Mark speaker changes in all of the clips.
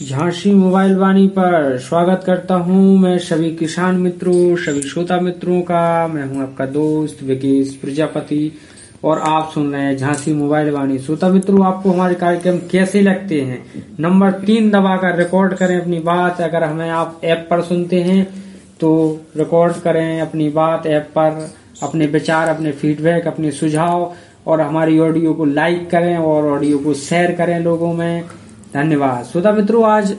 Speaker 1: Jhansi mobile वाणी पर स्वागत करता हूं मैं सभी किसान मित्रों, सभी श्रोता मित्रों का। मैं हूं आपका दोस्त विकेश प्रजापति और आप सुन रहे हैं झांसी मोबाइल वाणी। श्रोता मित्रों, आपको हमारे कार्यक्रम कैसे लगते हैं? नंबर 3 दबाकर रिकॉर्ड करें अपनी बात। अगर हमें आप ऐप पर सुनते हैं तो रिकॉर्ड करें अपनी बात ऐप पर, अपने विचार, अपने फीडबैक, अपने सुझाव, और हमारी ऑडियो को लाइक करें और ऑडियो को शेयर करें लोगों में। धन्यवाद। श्रोता मित्रों, आज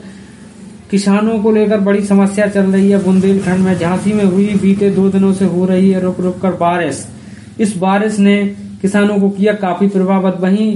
Speaker 1: किसानों को लेकर बड़ी समस्या चल रही है बुंदेलखंड में। झांसी में हुई बीते 2 दिनों से हो रही है रुक रुक कर बारिश। इस बारिश ने किसानों को किया काफी प्रभावित। वहीं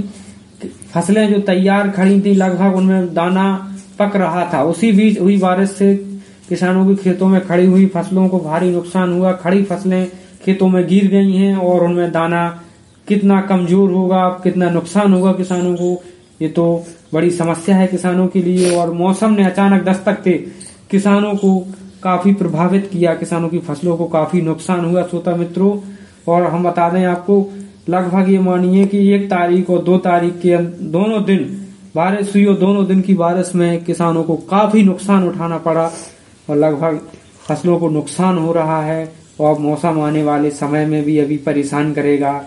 Speaker 1: फसलें जो तैयार खड़ी थी लगभग उनमें दाना पक रहा था। उसी बीच हुई बारिश से किसानों के खेतों में खड़ी हुई फसलों को भारी नुकसान हुआ। खड़ी फसलें खेतों में गिर गई हैं और उनमें दाना कितना कमजोर होगा, कितना नुकसान होगा किसानों को, ये तो बड़ी समस्या है किसानों के लिए। और मौसम ने अचानक दस्तक दे किसानों को काफी प्रभावित किया, किसानों की फसलों को काफी नुकसान हुआ श्रोता मित्रों। और हम बता दें आपको, लगभग ये मानिए कि 1 तारीख और 2 तारीख के दोनों दिन बारिश हुई और दोनों दिन की बारिश में किसानों को काफी नुकसान उठाना पड़ा और लगभग फसलों को नुकसान हो रहा है। और मौसम आने वाले समय में भी अभी परेशान करेगा।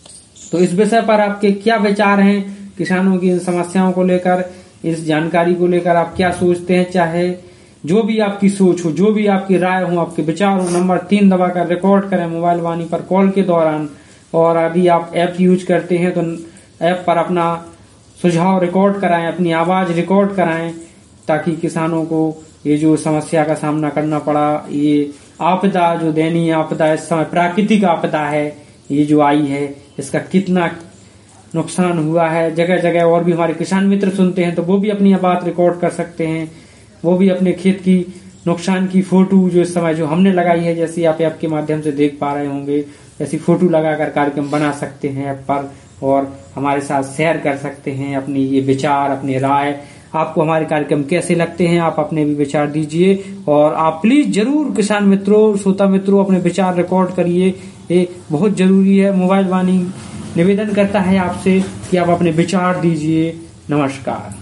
Speaker 1: तो इस विषय पर आपके क्या विचार हैं? किसानों की इन समस्याओं को लेकर, इस जानकारी को लेकर आप क्या सोचते हैं? चाहे जो भी आपकी सोच हो, जो भी आपकी राय हो, आपके विचार हो, नंबर 3 दबाकर रिकॉर्ड करें मोबाइल वाणी पर कॉल के दौरान। और अभी आप ऐप यूज करते हैं तो ऐप पर अपना सुझाव रिकॉर्ड कराएं, अपनी आवाज रिकॉर्ड कराएं, ताकि किसानों को ये जो समस्या का सामना करना पड़ा, ये आपदा, जो दयनीय आपदा इस समय प्राकृतिक आपदा है, ये जो आई है, इसका कितना नुकसान हुआ है जगह जगह। और भी हमारे किसान मित्र सुनते हैं तो वो भी अपनी बात रिकॉर्ड कर सकते हैं। वो भी अपने खेत की नुकसान की फोटो जो इस समय जो हमने लगाई है, जैसी आप ऐप के माध्यम से देख पा रहे होंगे, ऐसी फोटो लगाकर कार्यक्रम बना सकते हैं ऐप पर और हमारे साथ शेयर कर सकते हैं अपनी ये विचार, अपनी राय। आपको हमारे कार्यक्रम कैसे लगते हैं, आप अपने भी विचार दीजिए। और आप प्लीज जरूर किसान मित्रों, श्रोता मित्रों, अपने विचार रिकॉर्ड करिए, ये बहुत जरूरी है। मोबाइल वाणी निवेदन करता है आपसे कि आप अपने विचार दीजिए। नमस्कार।